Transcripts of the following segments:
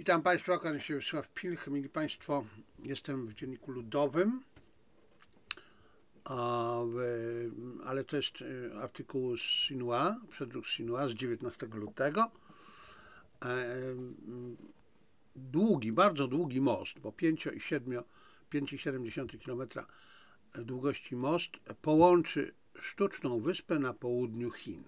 Witam Państwa, kłaniam się Wiesław Pilch. Mieli Państwo, jestem w Dzienniku Ludowym, ale to jest artykuł z Xinhua, przedruk z Xinhua z 19 lutego. Długi, bardzo długi most, bo 5,7 km długości most połączy sztuczną wyspę na południu Chin.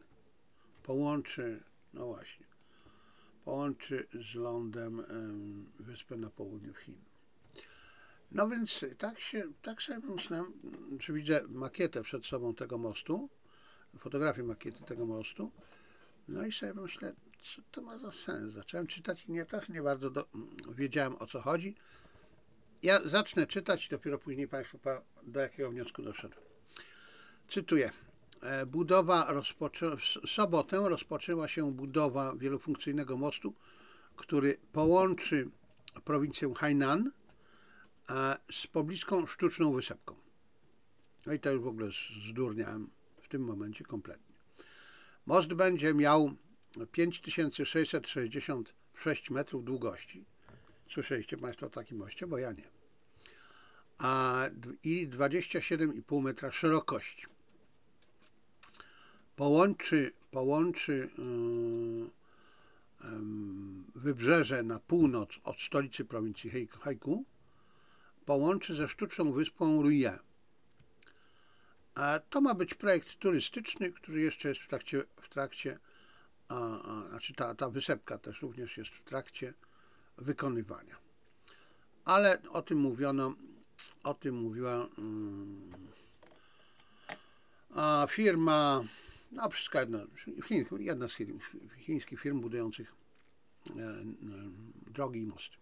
Połączy z lądem wyspę na południu Chin. No więc tak sobie myślałem, że widzę makietę przed sobą tego mostu, fotografię makiety tego mostu, no i sobie myślę, co to ma za sens. Zacząłem czytać i też nie bardzo wiedziałem, o co chodzi. Ja zacznę czytać i dopiero później Państwu do jakiego wniosku doszedłem. Cytuję. W sobotę rozpoczęła się budowa wielofunkcyjnego mostu, który połączy prowincję Hainan z pobliską sztuczną wysepką. No i to już w ogóle zdurniałem w tym momencie kompletnie. Most będzie miał 5666 metrów długości. Słyszeliście Państwo o takim moście? Bo ja nie. I 27,5 metra szerokości. Połączy wybrzeże na północ od stolicy prowincji Haikou, połączy ze sztuczną wyspą Ruiye. To ma być projekt turystyczny, który jeszcze jest w trakcie, znaczy ta wysepka też również jest w trakcie wykonywania. Ale o tym mówiła firma, no wszystko jedno, jedna z chińskich firm budujących drogi i mosty.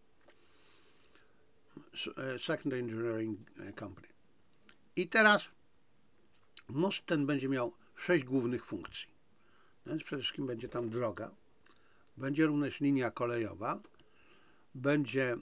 Second Engineering Company. I teraz most ten będzie miał 6 głównych funkcji. Więc przede wszystkim będzie tam droga, będzie również linia kolejowa, będzie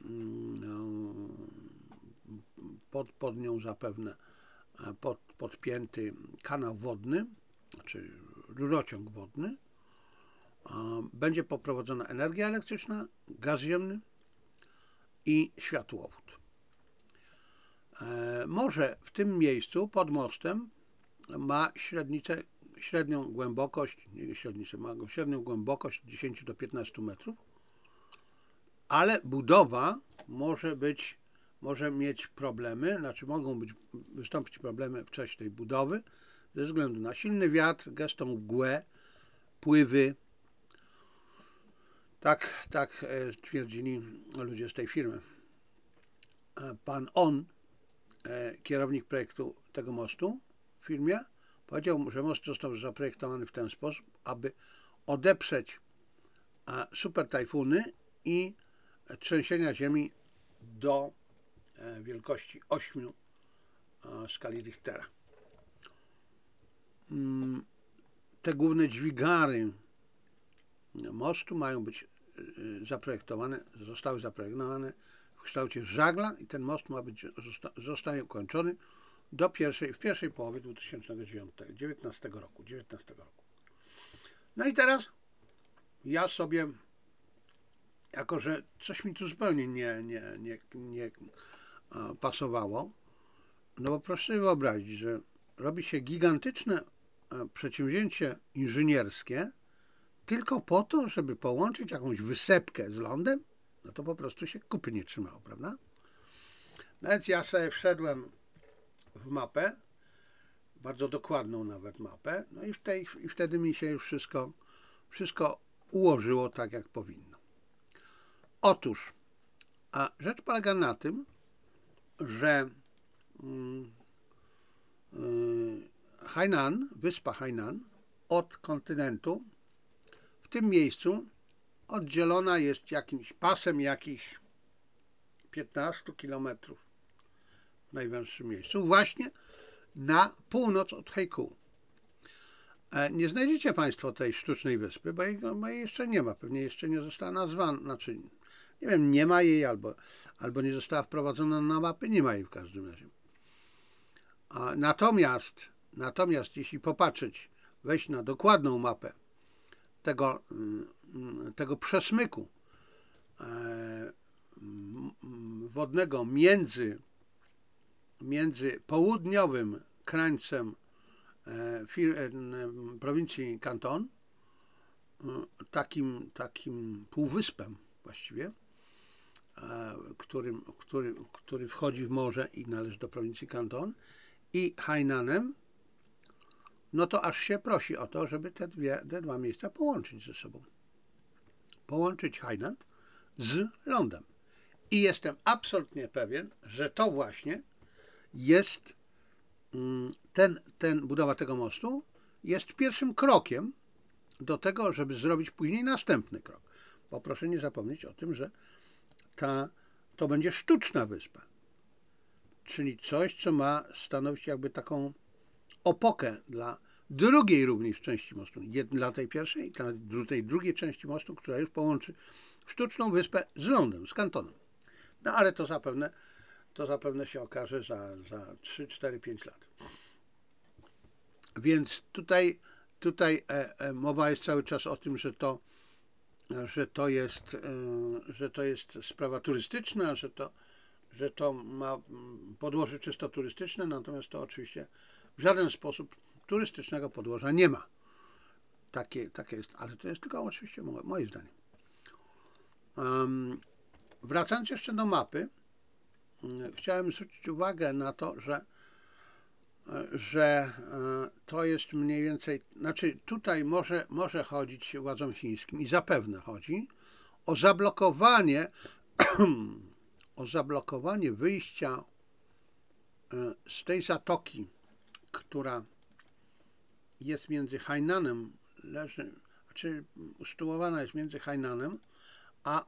pod nią zapewne podpięty kanał wodny, czy rurociąg wodny, będzie poprowadzona energia elektryczna, gaz ziemny i światłowód. Morze w tym miejscu pod mostem ma średnią głębokość, średnią głębokość 10 do 15 metrów, ale budowa może mieć problemy, znaczy mogą wystąpić problemy w czasie tej budowy ze względu na silny wiatr, gęstą mgłę, pływy. Tak twierdzili ludzie z tej firmy. Pan kierownik projektu tego mostu w firmie, powiedział, że most został zaprojektowany w ten sposób, aby odeprzeć super tajfuny i trzęsienia ziemi do wielkości 8 skali Richtera. Te główne dźwigary mostu mają być zostały zaprojektowane w kształcie żagla i ten most zostanie ukończony w pierwszej połowie 2019 roku. No i teraz ja sobie, jako że coś mi tu zupełnie nie pasowało, no bo proszę sobie wyobrazić, że robi się gigantyczne przedsięwzięcie inżynierskie tylko po to, żeby połączyć jakąś wysepkę z lądem, no to po prostu się kupy nie trzymało, prawda? No więc ja sobie wszedłem w mapę, bardzo dokładną nawet mapę, no i wtedy mi się już wszystko ułożyło tak, jak powinno. Otóż, rzecz polega na tym, że wyspa Hainan od kontynentu w tym miejscu oddzielona jest jakimś pasem, jakichś 15 km w najwęższym miejscu, właśnie na północ od Haikou. Nie znajdziecie Państwo tej sztucznej wyspy, bo jej jeszcze nie ma, pewnie jeszcze nie została nazwana, znaczy nie wiem, nie ma jej albo nie została wprowadzona na mapy, nie ma jej w każdym razie. Natomiast jeśli wejść na dokładną mapę tego przesmyku wodnego między południowym krańcem prowincji Kanton, takim półwyspem właściwie, który wchodzi w morze i należy do prowincji Kanton, i Hainanem, no to aż się prosi o to, żeby te dwa miejsca połączyć ze sobą. Połączyć Hainan z lądem. I jestem absolutnie pewien, że to właśnie jest budowa tego mostu jest pierwszym krokiem do tego, żeby zrobić później następny krok. Bo proszę nie zapomnieć o tym, że to będzie sztuczna wyspa. Czyli coś, co ma stanowić jakby taką opokę dla drugiej również części mostu. Dla tej pierwszej i dla tej drugiej części mostu, która już połączy sztuczną wyspę z lądem, z Kantonem. No ale to zapewne się okaże za 3, 4, 5 lat. Więc tutaj mowa jest cały czas o tym, że to jest sprawa turystyczna, że to ma podłoże czysto turystyczne, natomiast to oczywiście w żaden sposób turystycznego podłoża nie ma. Takie jest, ale to jest tylko oczywiście moje zdanie. Wracając jeszcze do mapy, chciałem zwrócić uwagę na to, że to jest mniej więcej, znaczy tutaj może chodzić władzom chińskim i zapewne chodzi o zablokowanie wyjścia z tej zatoki, która jest między Hainanem, usytuowana jest między Hainanem a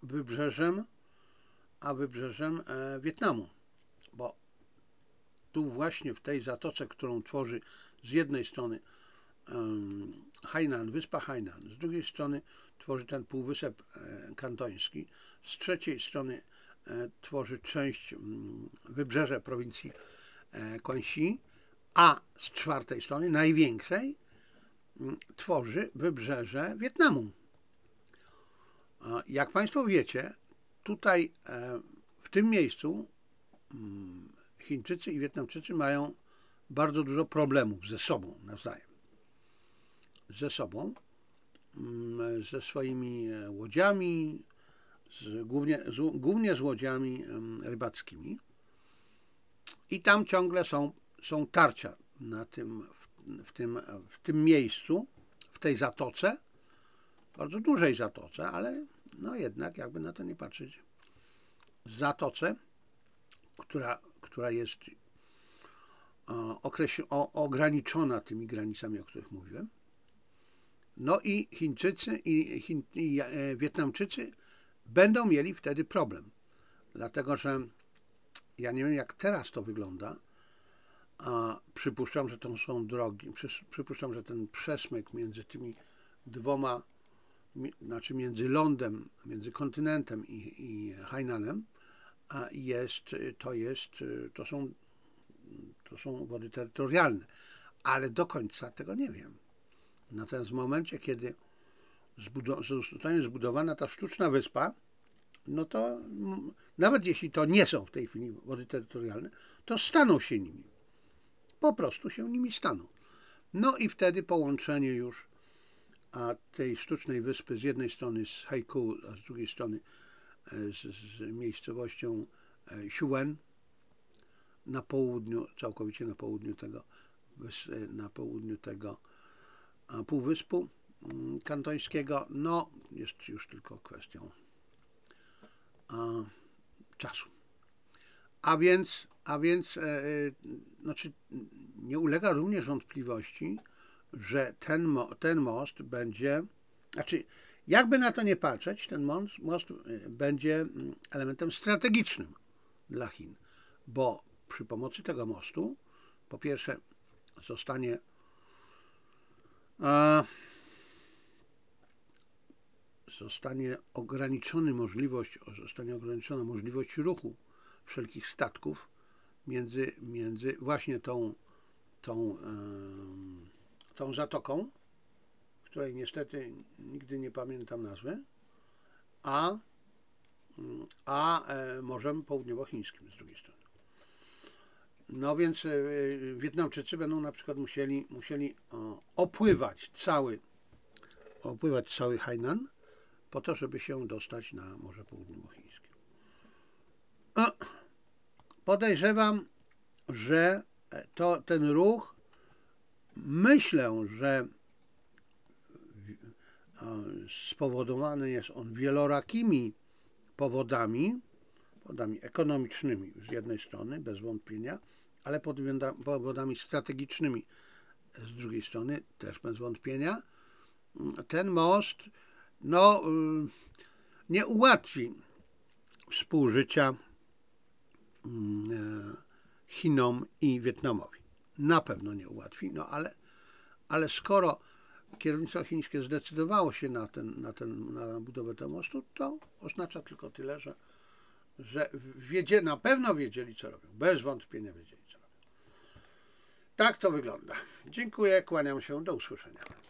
wybrzeżem Wietnamu, bo tu właśnie w tej zatoce, którą tworzy z jednej strony Hainan, wyspa Hainan, z drugiej strony tworzy ten półwysep kantoński, z trzeciej strony tworzy część wybrzeże prowincji Quanxi, a z czwartej strony, największej, tworzy wybrzeże Wietnamu. Jak Państwo wiecie, tutaj w tym miejscu Chińczycy i Wietnamczycy mają bardzo dużo problemów ze sobą nawzajem. Ze swoimi łodziami, głównie z łodziami rybackimi. I tam ciągle są tarcia w tym miejscu, w tej zatoce, bardzo dużej zatoce, ale no jednak, jakby na to nie patrzeć, zatoce, która jest ograniczona tymi granicami, o których mówiłem. No i Chińczycy i Wietnamczycy będą mieli wtedy problem, dlatego że ja nie wiem, jak teraz to wygląda, a przypuszczam, że to są drogi, przypuszczam, że ten przesmyk między tymi dwoma, znaczy między lądem, między kontynentem i Hainanem, to są wody terytorialne, ale do końca tego nie wiem. Natomiast w momencie, kiedy zostanie zbudowana ta sztuczna wyspa, no to nawet jeśli to nie są w tej chwili wody terytorialne, to staną się nimi. Po prostu się nimi staną. No i wtedy połączenie już tej sztucznej wyspy z jednej strony z Haikou, a z drugiej strony z miejscowością Siuwen na południu, całkowicie na południu tego półwyspu kantońskiego, no jest już tylko kwestią czasu. A więc znaczy nie ulega również wątpliwości, że ten most będzie, znaczy jakby na to nie patrzeć, ten most będzie elementem strategicznym dla Chin, bo przy pomocy tego mostu po pierwsze zostanie ograniczona możliwość ruchu wszelkich statków między właśnie tą zatoką, której niestety nigdy nie pamiętam nazwy, a Morzem Południowochińskim z drugiej strony. No więc Wietnamczycy będą na przykład musieli opływać cały Hainan po to, żeby się dostać na Morze Południowochińskie. Podejrzewam, że ten ruch, myślę, że spowodowany jest on wielorakimi powodami ekonomicznymi z jednej strony, bez wątpienia, ale powodami strategicznymi z drugiej strony, też bez wątpienia. Ten most nie ułatwi współżycia Chinom i Wietnamowi. Na pewno nie ułatwi, ale skoro kierownictwo chińskie zdecydowało się na budowę tego mostu, to oznacza tylko tyle, że na pewno wiedzieli, co robią. Bez wątpienia wiedzieli, co robią. Tak to wygląda. Dziękuję, kłaniam się, do usłyszenia.